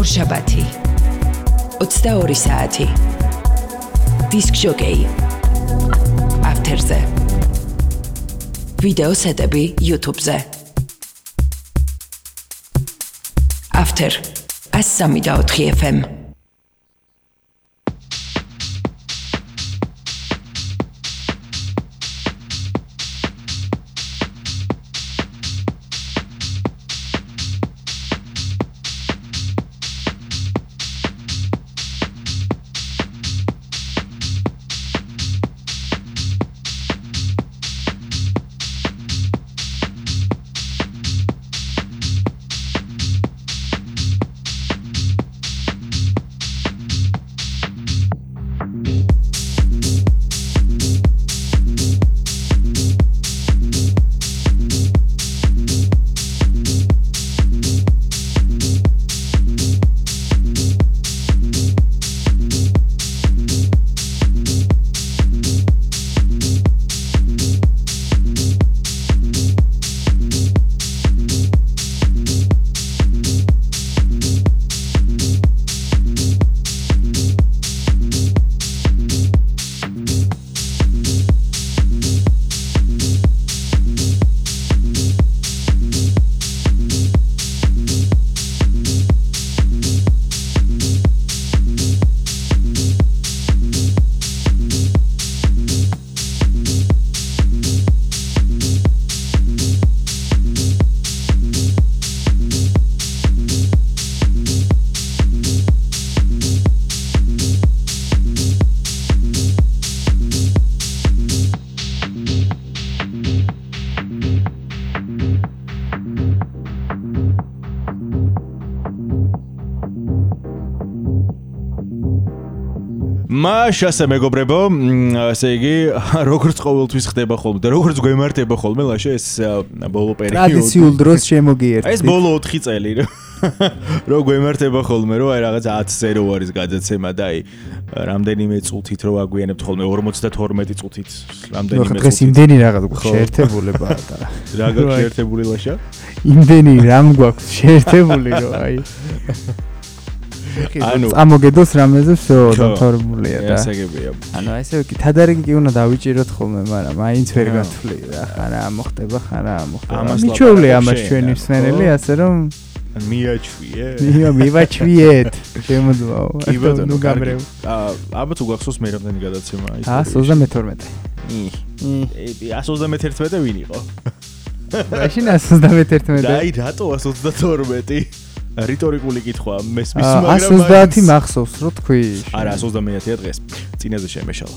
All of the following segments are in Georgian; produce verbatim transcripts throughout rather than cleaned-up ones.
ორშაბათი ოცდაორი საათი დისკ ჟოკეი აფთერზე ვიდეო სეტები YouTube-ზე After one oh three point four F M მაშასე მეგობრებო, ესე იგი, როგორც ყოველთვის ხდება ხოლმე და როგორც გვემართება ხოლმე ლაშა ეს ბოლო პერიოდი. ტრადიციულ დროს შემოგიერთეთ. ეს ბოლო ოთხი წელი რო გვემართება ხოლმე, რომ აი რაღაც ათზე რო არის გადაცემა და აი რამდენიმე წუთით რო აგვიანებთ ხოლმე ორმოცდათორმეტი წუთით რამდენიმე წუთით. დღეს იმდენი რაღაც შეერთებულება და რა გაქვს შეერთებული ლაშა? იმდენი რამ გვაქვს შეერთებული რომ აი ანუ წამოგედოს რამეზე всё დამთავრებულია და ესეგებია. ანუ ესე კი თადარიგი კი უნდა დავიჭიროთ ხოლმე, მაგრამ მაინც ვერ გათვლი რა ხარა მოხდება, ხარა მოხდება. მიჩვეული ამას ჩვენი მსმენელი, ასე რომ მიაჩვიე. მია მივაჩვიეთ. შემოძვაო. ნუ გამრევ. აბა თუ გახსოვს მე რამდენი გადაცემა ის? one twenty-two. ი. one twenty-one ვინ იყო? მაშინ one twenty-one. და აი რატო one twenty-two? რიტორიკული კითხვა მესმის მაგრამ one twenty მახსოვს რო თქვი არა one twenty-ია დღეს წინაზე შემეშალა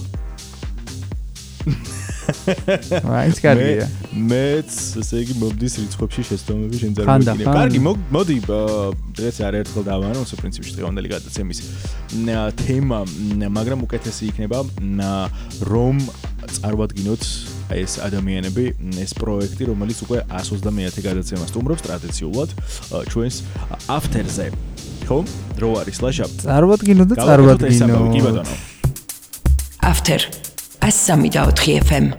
მაინც კარგია მეც ესე იგი მომდის რიცხვებში შეცდომები შენ წარმოიდგინე კარგი მოდი დღეს არაერთხელ დავანო უსო პრინციპში დღევანდელი გადაცემის თემა მაგრამ უკეთესი იქნება რომ წარმოადგინოთ აი ეს ადამიანები ეს პროექტი რომელიც უკვე one twenty-one გადაცემას სტუმრობს ტრადიციულად ჩვენს აფთერზე ხო დრო არის ლაშა წარმოადგინო და წარმოადგინო კი ბატონო After one oh three point four F M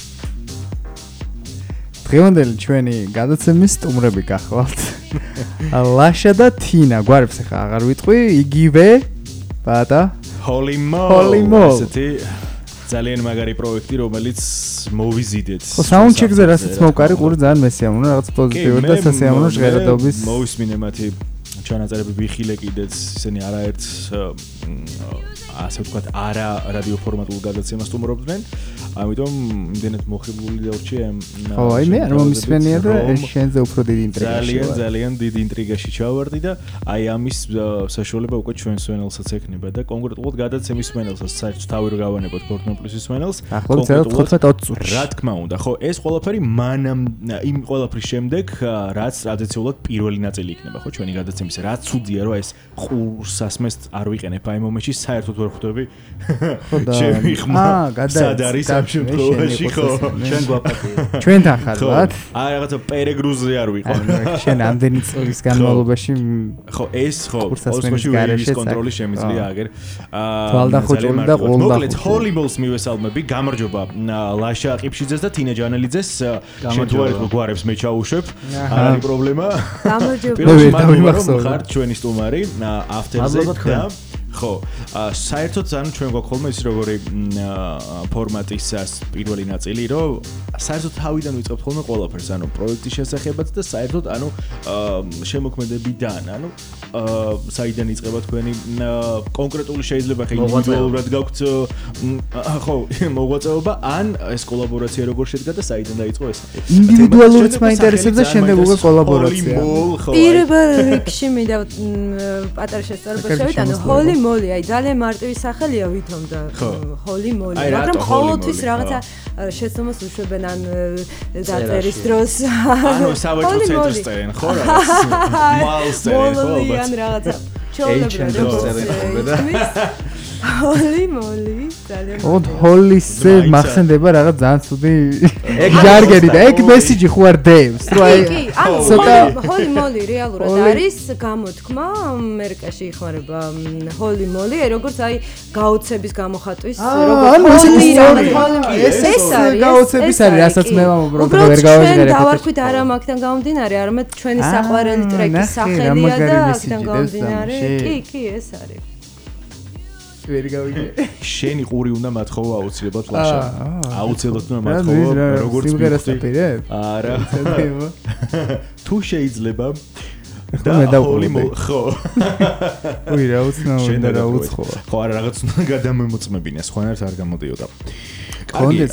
დღევანდელი ჩვენი გადაცემის სტუმრები გახვალთ ლაშა და თინა გვარებს ახლა აღარ ვიტყვი იგივე ბატა Holy Mo Holy Mo ესეთი ძალიან მაგარი პროექტი რომელიც მოვიზიდეთ ხო საუნდჩეკზე რასაც მოვკარი ყური ძალიან მესიამოვნო რაღაც პოზიტიური და სასიამოვნო ჟღერადობის მოვისმინე მათი ჩანაწერები ვიხილე კიდეც ისინი არაერთ ასე ვთქვათ არა რადიო ფორმატულ გადაცემას სტუმრობდნენ ამიტომ იმდენად მოხიბლული დავრჩი ამ ხო აი მე არ მომისმენია და შენზე უფრო დიდი ინტრიგაში ძალიან ძალიან დიდი ინტრიგაში ჩავარდი და აი ამის საშუალება უკვე ჩვენ სვენელსაც ექნება და კონკრეტულად გადაცემის სვენელსაც საერთოდ თავი რო გავანებოთ Fortnite Plus-ის სვენელს კონკრეტულად წუთში რა თქმა უნდა ხო ეს ყველაფერი მანამ იმ ყველაფრის შემდეგ რაც ტრადიციულად პირველი ნაწილი იქნება ხო ჩვენი გადაცემის რაც უდია რომ ეს ყურსასმეს არ ვიყენებ აი მომენტში საერთოდ ვერ ვერ ხვდები. შემიხმა. სად არის ამ შემთხვევაში ხო? ჩვენ გვაპატია. ჩვენთან ხართ? აი რაღაცა პერეგრუზე არ ვიყო. შენ ამდენი წლის განმავლობაში ხო ეს ხო ოსკოში ვერის კონტროლი შემიძლია აგერ. აა თვალდახოჭული და ყოლდახოჭული. მოკლედ ჰოლიბოლს მივესალმები. გამარჯობა ლაშა ყიფშიძეს და თინა ჯანელიძეს. შეთუარეთ გვარებს მე ჩაუშვებ. არ არის პრობლემა. გამარჯობა. ხარ ჩვენი სტუმარი after-ზე და ხო, საერთოდ ანუ ჩვენ გვაქვს ხოლმე ის როგორი ფორმატის პირველი ნაწილი, რომ საერთოდ თავიდან ვიწყებთ ხოლმე ყველაფერს, ანუ პროექტის შესახებაც და საერთოდ ანუ შემოქმედებიდან, ანუ საიდან იწყება თქვენი კონკრეტული შეიძლება ხე ინდივიდუალურად გაქვთ ხო, მოღვაწეობა ან ეს კოლაბორაცია როგორ შედგა და საიდან დაიწყო ეს? ინდივიდუალურიც მაინტერესებს და შემდეგ უკვე კოლაბორაცია. პირველ რიგში მინდა პატარა შესწავლება შევით, ანუ ჰოლი მოლი, აი ძალიან მარტივი სახელია ვითომ და ჰოლი მოლი, მაგრამ ყოველთვის რაღაცა შეცდომას უშვებენ ან დაწერის დროს. ანუ სავაჭრო ცენტრს წერენ, ხო რაღაც მალს წერენ, ხო ალბათ. ან რაღაცა ჩოლებრა ჰოლი მოლი ძალიან ოდ ჰოლისზე მახსენდება რაღაც ძალიან ცუდი ჯარგერი და ეგ მესიჯი ხო არ დევს რომ აი ცოტა ჰოლი მოლი რეალურად არის გამოთქმა ამერიკაში იხმარება ჰოლი მოლი როგორც აი გაოცების გამოხატვის როგორც ეს არის გაოცების არის რასაც მე მომბრობ ვერ გავაჟღერებ დავარქვით არა მაგთან გამომდინარე არამედ ჩვენი საყვარელი ტრეკის სახელია და აქთან გამომდინარე კი კი ეს არის ვერ გავიგე. შენი ყური უნდა მათხოვა აუცილებლად ლაშა. აუცილებლად უნდა მათხოვა როგორც მიგერასაპირე? არა. თუ შეიძლება და მე დავყოლები. ხო. უი რა უცნაური რა უცხოა. ხო არა რაღაც უნდა გადამემოწმებინა, სხვანაირად არ გამოდიოდა. კონდეს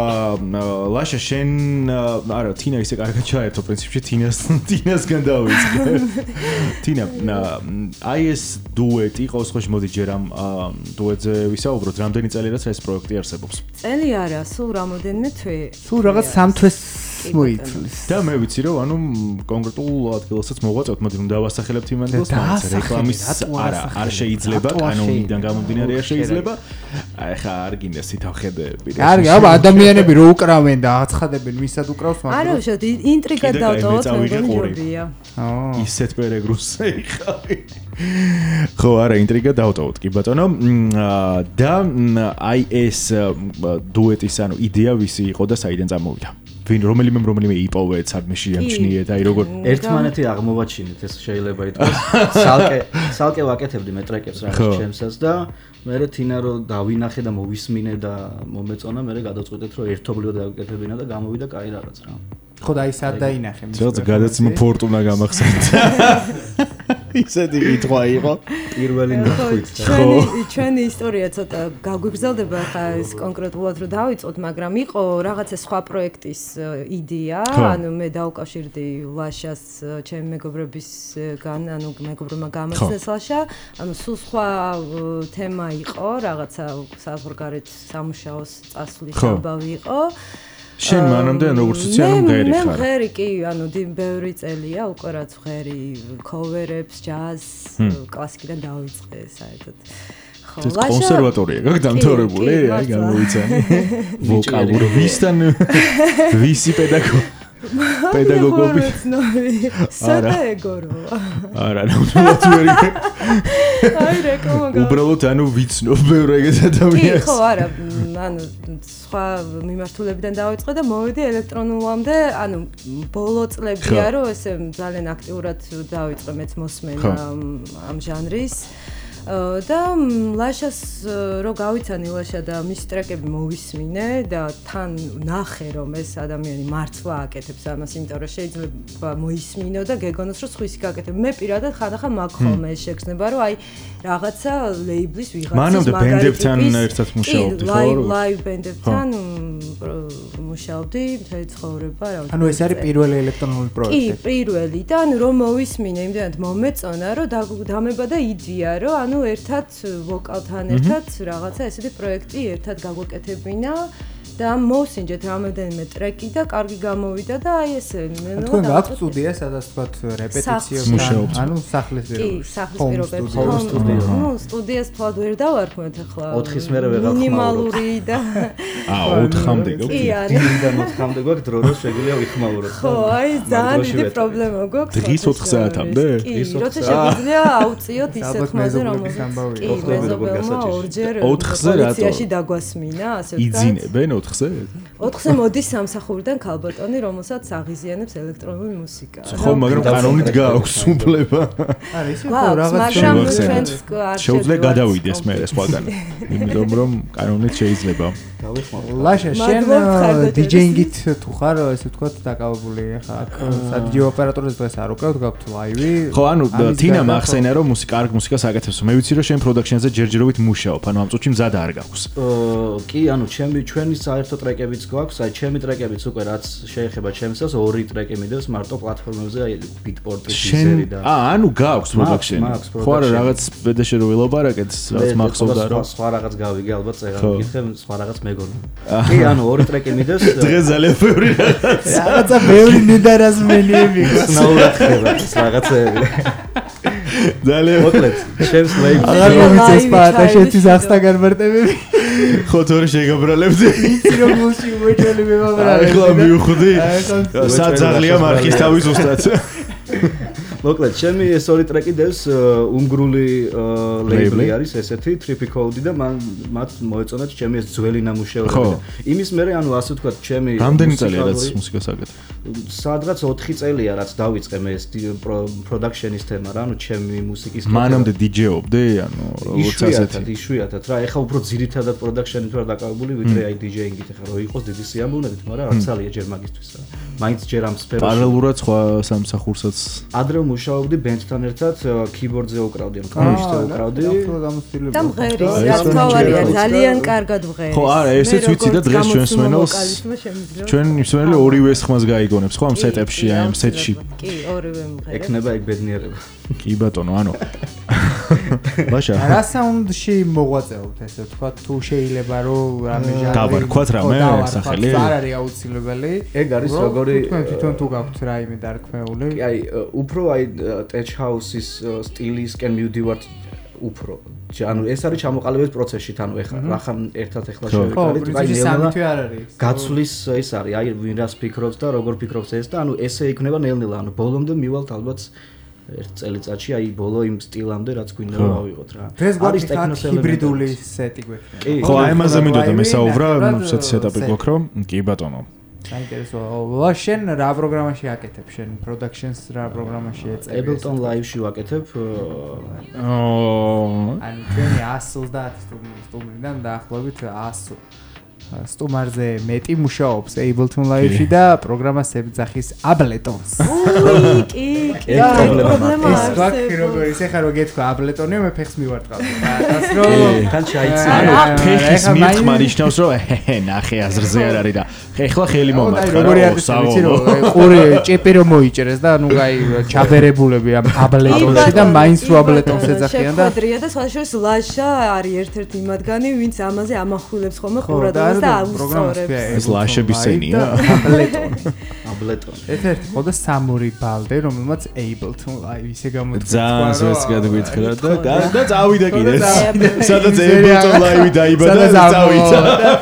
ლაშა შენ არა თინა ისე კარგად ჩაერთო პრინციპში თინას თინასგან დავიწყე. თინა აი ეს დუეტი ყოველ შემთხვევაში მოდი ჯერ ამ დუეტზე ვისაუბროთ, რამდენი წელი რაც ეს პროექტი არსებობს? წელი არა, სულ რამოდენიმე თვე. სულ რაღაც სამ თვეს მოიწლის. და მე ვიცი რომ ანუ კონკრეტულ ადგილასაც მოღვაწევთ, მოდი რომ დავასახელებთ იმ ადგილს, მაგრამ რეკლამის არა არ შეიძლება, კანონიდან გამომდინარე არ შეიძლება. აი ხა არ გინდა სითავხედეები. კარგი, აბა ადამიანები რო უკრავენ და აცხადებენ ვისაც უკრავს, მაგრამ არა, უშოთ ინტრიგა დავტოვოთ, მეგონი ჯობია. აა ისეთ პერეგრუსზე იყავი. ხო, არა, ინტრიგა დავტოვოთ, კი ბატონო. და აი ეს დუეტის ანუ იდეა ვისი იყო და საიდან წამოვიდა? ვინ რომელიმე რომელიმე იპოვეთ, სადმე შეამჩნიეთ, აი როგორ ერთმანეთი აღმოვაჩინეთ, ეს შეიძლება ითქვას. სალკე, სალკე ვაკეთებდი მე ტრეკებს რაღაც ჩემსაც და მე თინა რო დავინახე და მოვისმინე და მომეწონა, მე გადავწყვიტეთ რომ ერთობლივად დავაკეთებინა და გამოვიდა კაი რაღაც რა. ხო და ის არ დაინახე მის. ცოტა გადაცემა ფორტუნა გამახსენეთ. ისეთი კითხვა იყო პირველი ნახვით. ჩვენი ჩვენი ისტორია ცოტა გაგვიგრძელდება ხა ეს კონკრეტულად რომ დავიწყოთ, მაგრამ იყო რაღაცა სხვა პროექტის იდეა, ანუ მე დავკავშირდი ლაშას ჩემი მეგობრებისგან, ანუ მეგობრებმა გამოცნეს ლაშა, ანუ სულ სხვა თემა იყო, რაღაცა საზღვარგარეთ სამუშაოს წასვლის ამბავი იყო. შენ მანამდე როგორც იცი ანუ მღერი ხარ. მე მღერი კი, ანუ ბევრი წელია უკვე რაც მღერი cover-ებს, jazz, კლასიკიდან დავიწყე საერთოდ. ხო, ლაშა კონსერვატორია გაქვს დამთავრებული, აი გამოიცანი. ვოკალურ ვისთან ვისი პედაგოგი პედაგოგები სადა ეგოროა. არა, ნამდვილად ვერ იგე. აი რეკლამა. უბრალოდ ანუ ვიცნობ ბევრ ეგეთ ადამიანს. კი, ხო, არა, ანუ სხვა მიმართულებიდან დავიწყე და მოვედი ელექტრონულამდე, ანუ ბოლო წლებია რომ ესე ძალიან აქტიურად დავიწყე მეც მოსმენა ამ ჟანრის. და ლაშას რო გავიცანი ლაშა და მის ტრეკები მოვისმინე და თან ნახე რომ ეს ადამიანი მართლა აკეთებს ამას, იმიტომ რომ შეიძლება მოისმინო და გეგონოს რომ სხვისი გაკეთებ. მე პირადად ხანდახან მაგ ხოლმე ეს შეგრძნება რომ აი რაღაცა ლეიბლის ვიღაცის მანამდე ბენდებთან ერთად მუშაობდი ხო? ლაივ ლაივ ბენდებთან მუშაობდი მთელი ცხოვრება რა. ანუ ეს არის პირველი ელექტრონული პროექტი. კი, პირველი და ანუ რომ მოვისმინე, იმდენად მომეწონა რომ დამებადა იდეა რომ ანუ ერთად ვოკალთან ერთად რაღაცა ესეთი პროექტი ერთად გაგვეკეთებინა და მოვსინჯეთ რამოდენიმე ტრეკი და კარგი გამოვიდა და აი ესე ნუ თქვენ გაქვთ სტუდია სადაც თქვათ რეპეტიციებთან ანუ სახლის პირობებში კი სახლის პირობებში ნუ სტუდიას თვალ ვერ დავარქმევთ ახლა ოთხის მერე ვეღარ ხმაურობ მინიმალური და აა ოთხამდე კი არა დინიდან ოთხამდე გვაქვს დრო რო შეგვიძლია ვიხმაუროთ ხო აი ძალიან დიდი პრობლემა გვაქვს დღის ოთხ საათამდე კი როცა შეგვიძლია აუწიოთ ისეთ ხმაზე რომელსაც კი მეზობელმა ორჯერ ოთხზე რატო პოლიციაში დაგვასმინა ასე ვთქვათ იძინებენ ოთხზე ოთხზე მოდის სამსახურიდან ქალბატონი რომელსაც აღიზიანებს ელექტრონული მუსიკა ხო მაგრამ კანონით გააქვს სუმპლება არა ისე ხო რაღაც შეუძლია გადავიდეს მე სხვაგან იმიტომ რომ კანონით შეიძლება ლაშა შენ დიჯეინგით თუ ხარ ესე ვთქვათ დაკავებული ხა აქ სადიჯეი ოპერატორებს დღეს არ უკრავთ გაქვთ ლაივი ხო ანუ თინა მახსენა რომ მუსიკა კარგ მუსიკას აკეთებს მე ვიცი რომ შენ პროდაქშენზე ჯერჯერობით მუშაობ ანუ ამ წუთში მზად არ გაქვს კი ანუ ჩემი ჩვენი საერთო ტრეკებიც გვაქვს აი ჩემი ტრეკებიც უკვე რაც შეეხება ჩემსას ორი ტრეკი მიდევს მარტო პლატფორმებზე აი ბიტპორტის ისერი და აა ანუ გაქვს პროდაქშენი ხო არა რაღაც ბედეშე რო ველაპარაკეთ რაც მახსოვდა რომ სხვა რაღაც გავიგე ალბათ წერა მიკითხე სხვა რაღაც მეგონა კი ანუ ორი ტრეკი მიდევს დღეს ძალიან ბევრი რაღაც რაღაცა ბევრი ნიდარაზმენიები ნაურად ხდება რაღაცეები ძალიან მოკლედ ჩემს ლეიბლში აღარ მომიწეს პატა შეთვის ახსნა განმარტებები ხო თორე შეგაბრალებდი იცი რომ მუსიკი მოჭელი მემაბრალე ახლა მივხვდი საძაღლია მარხის თავი ზუსტად მოკლედ ჩემი ეს ორი ტრეკი დევს უნგრული ლეიბლი არის ესეთი Trippy Code და მათ მოეწონათ ჩემი ეს ძველი ნამუშევრები იმის მერე ანუ ასე ვთქვათ ჩემი რამდენი წელია რაც მუსიკას აკეთებ სადღაც ოთხი წელია რაც დავიწყე მე ეს პროდაქშენის თემა რა ანუ ჩემი მუსიკის მანამდე დიჯეობდი ანუ როგორც ასეთი იშვიათად რა ეხა უფრო ძირითადად პროდაქშენით ვარ დაკავებული ვიდრე აი დიჯეინგით ეხა რო იყოს დიდი სიამოვნებით მაგრამ არც ალია ჯერ მაგისთვის რა მაინც ჯერ ამ სფეროში პარალელურად სხვა სამსახურსაც ადრე მუშაობდი ბენდთან ერთად კიბორდზე უკრავდი ან კლავიშზე უკრავდი და მღერის რა თავარია ძალიან კარგად მღერის ხო არა ესეც ვიცი და დღეს ჩვენს მენელს ჩვენ ისმენელი ორივეს ხმას გაიგონებს ხო ამ სეტებში აი ამ სეტში კი ორივე მღერებს ეკნება ეგ ბედნიერება კი ბატონო ანუ ბაშა რა საუნდში მოღვაწეობთ ესე ვთქვათ თუ შეიძლება რომ რამე ჟანრი დავარქვათ რამე სახელი არ არის აუცილებელი ეგ არის როგორი თქვენ თვითონ თუ გაქვთ რაიმე დარქმეული კი აი უფრო აი ტეჩ ჰაუსის სტილისკენ მივდივართ უფრო ანუ ეს არის ჩამოყალიბების პროცესში ანუ ეხლა რახან ერთად ეხლა შევიკარით აი ნელა გაცვლის ეს არის აი ვინ რას ფიქრობს და როგორ ფიქრობს ეს და ანუ ესე იქნება ნელ-ნელა ანუ ბოლომდე მივალთ ალბათ ერთ წელიწადში აი ბოლო იმ სტილამდე რაც გვინდა რომ ავიღოთ რა არის ჰიბრიდული სეტი გვექნება ხო აი ამაზე მინდოდა მესაუბრა სეტი სეტაპი გვაქვს რომ კი ბატონო საინტერესო ვა შენ რა პროგრამაში აკეთებ შენ პროდაქშენს რა პროგრამაში ეწევ Ableton Live-ში ვაკეთებ აა ანუ ჩვენი ასლს და სტუმრიდან დაახლოებით ასო სტუმარზე მეტი მუშაობს Ableton Live-ში და პროგრამას ეძახის Abletons. კი, კი, პრობლემა არის. ეს ვაკი როგორ ისე ხარ რომ გეთქვა Ableton-ი მე ფეხს მივარტყავდი. რატას რომ თან ჩაიცი. ანუ ფეხის მირთმა ნიშნავს რომ ნახე აზრზე არ არის და ეხლა ხელი მომაყრა. როგორი არის ვიცი რომ ყური ჭიპი რომ მოიჭერეს და ანუ აი ჩაბერებულები ამ Ableton-ში და მაინც რო Ableton-ს ეძახიან და შეხვედრია და სხვა შორის ლაშა არის ერთ-ერთი მათგანი ვინც ამაზე ამახვილებს ხოლმე ყურადღებას და აუსწორებს. ეს ლაშების სცენია. Ableton. Ableton. ერთ-ერთი ყოდა სამური ბალდე, რომელმაც Ableton Live ისე გამოიწვია. ძალიან ზეც გადაგვითხრა და და წავიდა კიდეც. სადაც Ableton Live დაიბადა და წავიდა.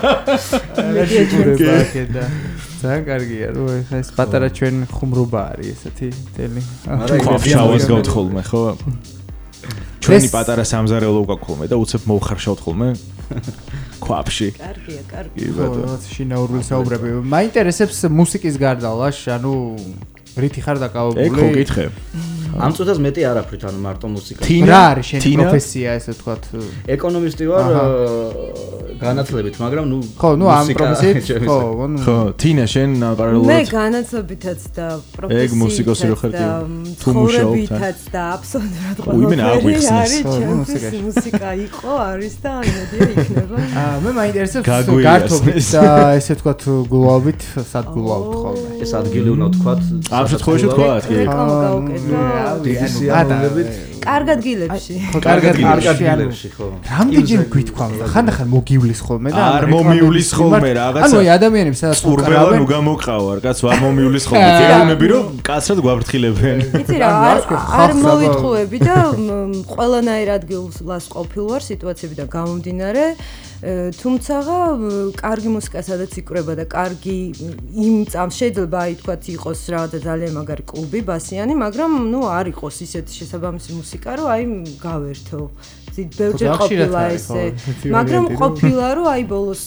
და ძალიან კარგია რომ ეხლა ეს პატარა ჩვენ ხუმრობა არის ესეთი თელი. ხავშავას გავთხოლმე ხო? ჩვენი პატარა სამზარეულო გვაქვს და უცებ მოვხარშავთ ხოლმე. ქვაფში. კარგია, კარგია. ხო, შინაურული საუბრები. მაინტერესებს მუსიკის გარდა ლაშ, ანუ რითი ხარ დაკავებული? ეკო გითხე. ამ წუთას მეტი არაფრით, ანუ მარტო მუსიკა. რა არის შენი პროფესია, ესე ვთქვათ? ეკონომისტი ვარ განათლებით, მაგრამ ნუ ხო, ნუ ამ პროფესიით, ხო, ნუ ხო, თინა შენ პარალელურად მე განათლებითაც და პროფესიით ეგ მუსიკოსი რო ხარ კი თუ მუშაობთ და აბსოლუტურად ყველაფერი არის მუსიკა იყო არის და იმედია იქნება აა მე მაინტერესებს გართობით და ესე ვთქვათ გულავით სად გულავთ ხოლმე ეს ადგილი უნდა ვთქვათ ამ შემთხვევაში ვთქვათ კი რეკამა გავუკეთო დისიანებით კარგ ადგილებში. კარგ ადგილებში, ხო. რამდენჯერ გვითქვა, ხანდახან მოგივლის ხოლმე და არ მომივლის ხოლმე რაღაცა. ანუ ადამიანებს სადაც უყურებელან ნუ გამოყავარ, კაც არ მომივლის ხოლმე. გეუბნები რომ კაცრად გვაფრთხილებენ. იცი რა, არ მოვიტყუები და ყველანაირ ადგილას ყოფილ ვარ სიტუაციებიდან გამომდინარე. თუმცა კარგი მუსიკა სადაც იკვრება და კარგი იმ წამს შეიძლება აი თქვა იყოს რაღაცა ძალიან მაგარი კლუბი ბასიანი, მაგრამ ნუ არ იყოს ისეთი შესაბამისი მუსიკა, რომ აი გავერთო. ბევრჯერ ყოფილა ესე. მაგრამ ყოფილა რომ აი ბოლოს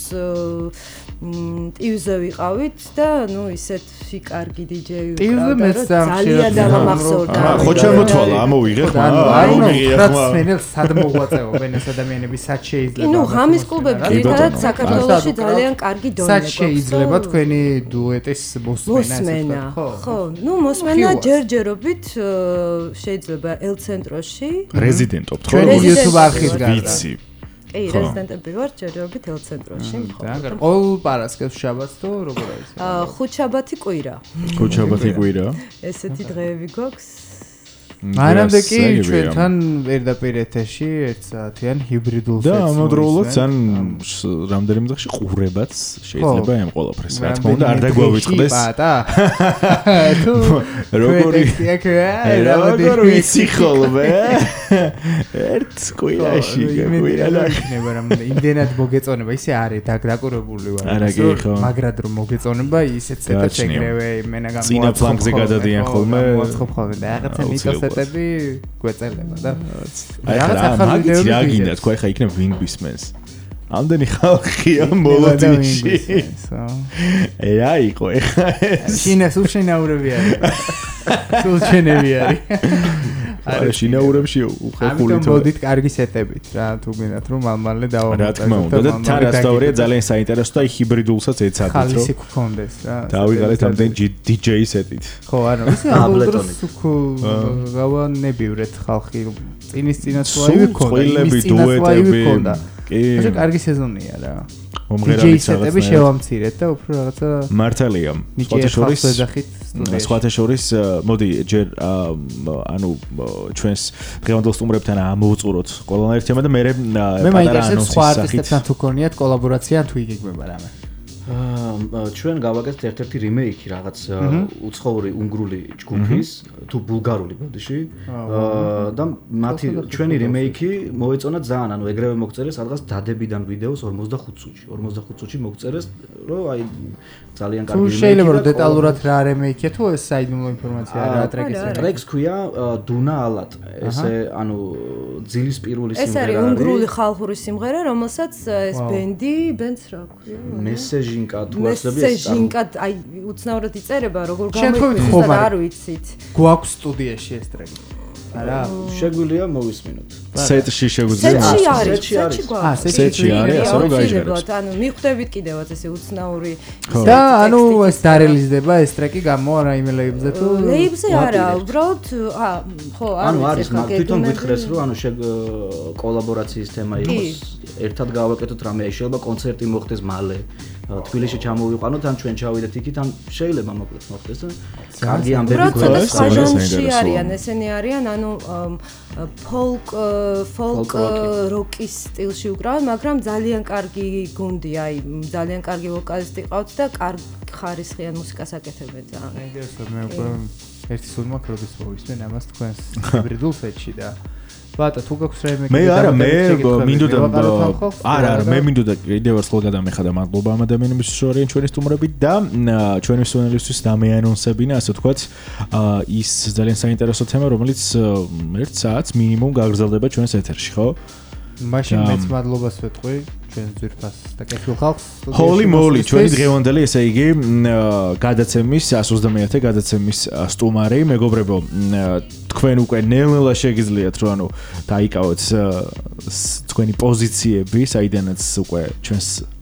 ტივზე ვიყავით და ნუ ისეთი კარგი დიჯეი ვიყავდა, რომ ძალიან დამახსოვრდა. ხო ჩამოთვალა, ამოვიღეთ ხმა. აი ნუ ფრაცმენელს სად მოღვაწეობენ ეს ადამიანები, სად შეიძლება? ნუ ღამის კლუბები ერთადად საქართველოში ძალიან კარგი დონე გვაქვს. სად შეიძლება თქვენი დუეტის მოსმენა, ხო? ხო, ნუ მოსმენა ჯერჯერობით შეიძლება ელ-ცენტროში. რეზიდენტობთ ხო? ჩვენი YouTube არხის გარდა. ვიცი. კი, რეზიდენტები ვარ ჯერჯერობით ელ-ცენტროში. და ყოველ პარასკევს შაბათს თუ როგორ არის? აა ხუთშაბათი კვირა. ხუთშაბათი კვირა. ესეთი დღეები გვაქვს. მანამდე კი ჩვენთან პირდაპირ ეთერში ერთ საათიან ჰიბრიდულ და ამავდროულად ძალიან რამდენიმე დღეში ყურებაც შეიძლება ამ ყველაფერს რა თქმა უნდა არ დაგვავიწყდეს. პატა. თუ როგორი როგორ ვიცი ხოლმე ერთ კვირაში კვირა და იქნება რა იმდენად მოგეწონება ისე არის დაკურებული ვარ. არა კი ხო. მაგრად რომ მოგეწონება ისეც ცოტა შეგრევე იმენა გამოაცხობ. წინა ფლანგზე გადადიან ხოლმე. მოაცხობ ხოლმე და რაღაცა მიტოს ეტები გვეწელება და რაღაც ახალი ვიდეოები რა გინდა თქვა ხა იქნება ვინ ბისმენს ამდენი ხალხია მოლოდინში ეა იყო ეხა ეს შინას უშინაურები არის სულ ჩენები არის არა შინაურებში უხეხული თუ მოდით კარგი სეტებით რა თუ გინდათ რომ მალმალე დავამოწმოთ რა თქმა უნდა და თან რა სწორია ძალიან საინტერესო და ჰიბრიდულსაც ეცადეთ რომ ხალისი გქონდეს რა დავიღალეთ ამდენ დიჯეი სეტით ხო არა ისე აბლეტონით გავანებივრეთ ხალხი წინის წინაც ვაი ვიქონდა იმის წინაც ვაი ვიქონდა კი ეს კარგი სეზონია რა მომღერალი სეტები შევამცირეთ და უფრო რაღაცა მართალია სხვათა შორის სხვათა შორის მოდი ჯერ ანუ ჩვენს დღევანდელ სტუმრებთან ამოვუწუროთ ყველანაირ თემა და მე მე მაინტერესებს სხვა არტისტებთან თუ გქონიათ კოლაბორაცია თუ იგეგმება რამე აა ჩვენ გავაკეთეთ ერთ-ერთი რიმეიკი რაღაც უცხოური უნგრული ჯგუფის თუ ბულგარული ბოდიში აა და მათი ჩვენი რიმეიკი მოეწონა ძალიან ანუ ეგრევე მოგწერეს სადღაც დადებიდან ვიდეოს ორმოცდახუთ წუთში ორმოცდახუთ წუთში მოგწერეს რომ აი ძალიან კარგი რიმეიკი შეიძლება რომ დეტალურად რა რიმეიკია თუ ეს საიდუმლო ინფორმაცია რა ტრეკის ტრეკს ქვია დუნა ალატ ესე ანუ ძილის პირველი სიმღერა ეს არის უნგრული ხალხური სიმღერა რომელსაც ეს ბენდი ბენდს რა ქვია მესეჯი თუ ასები მესეჯინკა აი უცნაურად იწერება როგორ გამოიყენებს და არ ვიცით გვაქვს სტუდიაში ეს ტრეკი არა შეგვიძლია მოვისმინოთ სეტში შეგვიძლია სეტში არის სეტში გვაქვს სეტში არის ასე რომ გაიჟღერებს ანუ მიხვდებით კიდევაც ესე უცნაური და ანუ ეს დარელიზდება ეს ტრეკი გამო რაიმე ლეიბლზე თუ ლეიბლზე არა უბრალოდ ა ხო ანუ არის თვითონ გითხრეს რომ ანუ კოლაბორაციის თემა იყოს ერთად გავაკეთოთ რამე აი შეიძლება კონცერტი მოხდეს მალე თბილისში ჩამოვიყვანოთ ან ჩვენ ჩავიდეთ იქით ან შეიძლება მოკლედ მოხდეს და კარგი ამბები გვაქვს ჟანრში არიან ესენი არიან ანუ ფოლკ ფოლკ როკის სტილში უკრავენ მაგრამ ძალიან კარგი გუნდი აი ძალიან კარგი ვოკალისტი ყავთ და კარგი ხარისხიან მუსიკას აკეთებენ ძალიან ინტერესო მე უკვე ერთი სულ მაქვს როდის მოვისმენ ამას თქვენს ჰიბრიდულ სეტში და ბატა თუ გაქვს რაიმე მე არა მე მინდოდა არა არა მე მინდოდა კიდევ ერთხელ ხოლ გადამეხადა მადლობა ამ ადამიანების რომ არიან ჩვენი სტუმრები და ჩვენი სტუმრებისთვის დამეანონსებინა ასე ვთქვათ ის ძალიან საინტერესო თემა რომელიც ერთ საათს მინიმუმ გაგრძელდება ჩვენს ეთერში ხო მაშინ მეც მადლობას ვეთყვი ჩვენ ძირფას და კეთილ ხალხს ჰოლი მოლი ჩვენი დღევანდელი ესე იგი გადაცემის one twenty-one გადაცემის სტუმარი მეგობრებო თქვენ უკვე ნელ-ნელა შეგიძლიათ რომ ანუ დაიკავოთ თქვენი პოზიციები საიდანაც უკვე ჩვენს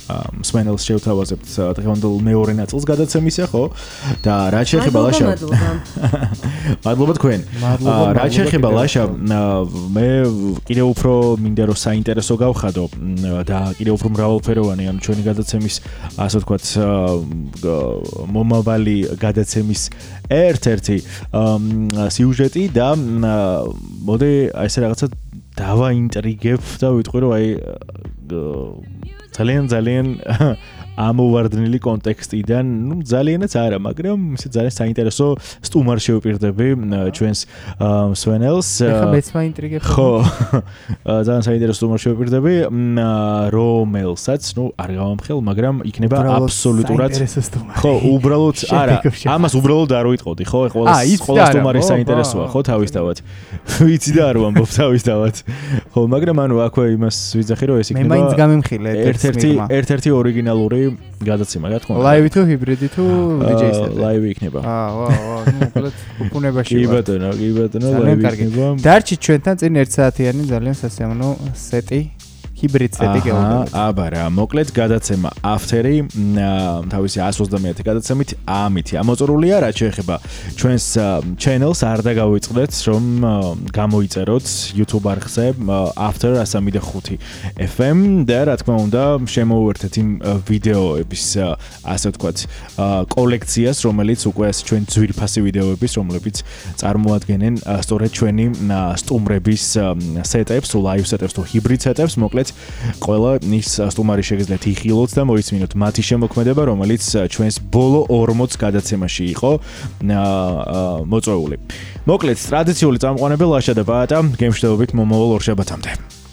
მსმენელს შევთავაზებთ დღევანდელ მეორე ნაწილს გადაცემისა, ხო? და რა შეეხება ლაშა? მადლობა თქვენ. რა შეეხება ლაშა, მე კიდევ უფრო მინდა რომ საინტერესო გავხადო და კიდევ უფრო მრავალფეროვანი ამ ჩვენი გადაცემის, ასე ვთქვათ, მომავალი გადაცემის ერთ-ერთი სიუჟეტი და მოდი აი ესე რაღაცა დავაინტრიგებ და ვიტყვი რომ აი ძალიან ძალიან ამოვარდნილი კონტექსტიდან, ну, ძალიანაც არა, მაგრამ ისე ძალიან საინტერესო სტუმარ შევპირდები ჩვენს მსვენელს. ეხლა მეც მაინტრიგებ. ხო. ძალიან საინტერესო სტუმარ შევპირდები, რომელსაც, ну, არ გავამხელ, მაგრამ იქნება აბსოლუტურად ხო, უბრალოდ არა, ამას უბრალოდ არ ვიტყოდი, ხო? ყველა ყველა სტუმარი საინტერესოა, ხო, თავისთავად. ვიცი და არ ვამბობ თავისთავად. ხო, მაგრამ ანუ აქვე იმას ვიძახი, რომ ეს იქნება მე მაინც გამიმხილე ერთ-ერთი ერთ-ერთი ორიგინალური გადაცემა, რა თქმა უნდა. ლაივი თუ ჰიბრიდი თუ დიჯეი-სეტი? ლაივი იქნება. აა, ვა, ვა, ნუ უბრალოდ უპუნებაში ვარ. კი ბატონო, კი ბატონო, ლაივი იქნება. დარჩით ჩვენთან წინ ერთ საათიანი ძალიან სასიამოვნო სეტი. ჰიბრიდ სეტი გეუბნებით. აბა რა, მოკლედ გადაცემა After-ი თავისი εκατს ოცდამეათი გადაცემით ამით ამოწურულია, რაც შეეხება ჩვენს channel-ს, არ დაგავიწყდეთ, რომ გამოიწეროთ YouTube არხზე After one thirty-five F M და რა თქმა უნდა, შემოუერთეთ იმ ვიდეოების, ასე ვთქვათ, კოლექციას, რომელიც უკვე ჩვენ ძვირფასი ვიდეოების, რომლებიც წარმოადგენენ სწორედ ჩვენი სტუმრების სეტებს, live სეტებს თუ hybrid სეტებს, მოკლედ ყველა ის სტუმარი შეგიძლიათ იხილოთ და მოისმინოთ მათი შემოქმედება, რომელიც ჩვენს ბოლო ორმოც გადაცემაში იყო მოწვეული. მოკლედ, ტრადიციული წამყვანები ლაშა და ბატა, გემშვიდობით მომავალ ორშაბათამდე.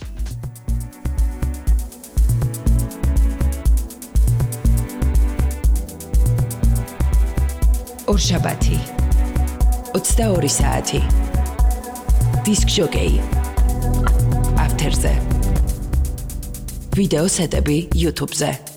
ორშაბათი ოცდაორი საათი დისკ ჟოკეი After-ზე ვიდეო სეტები YouTube-ზე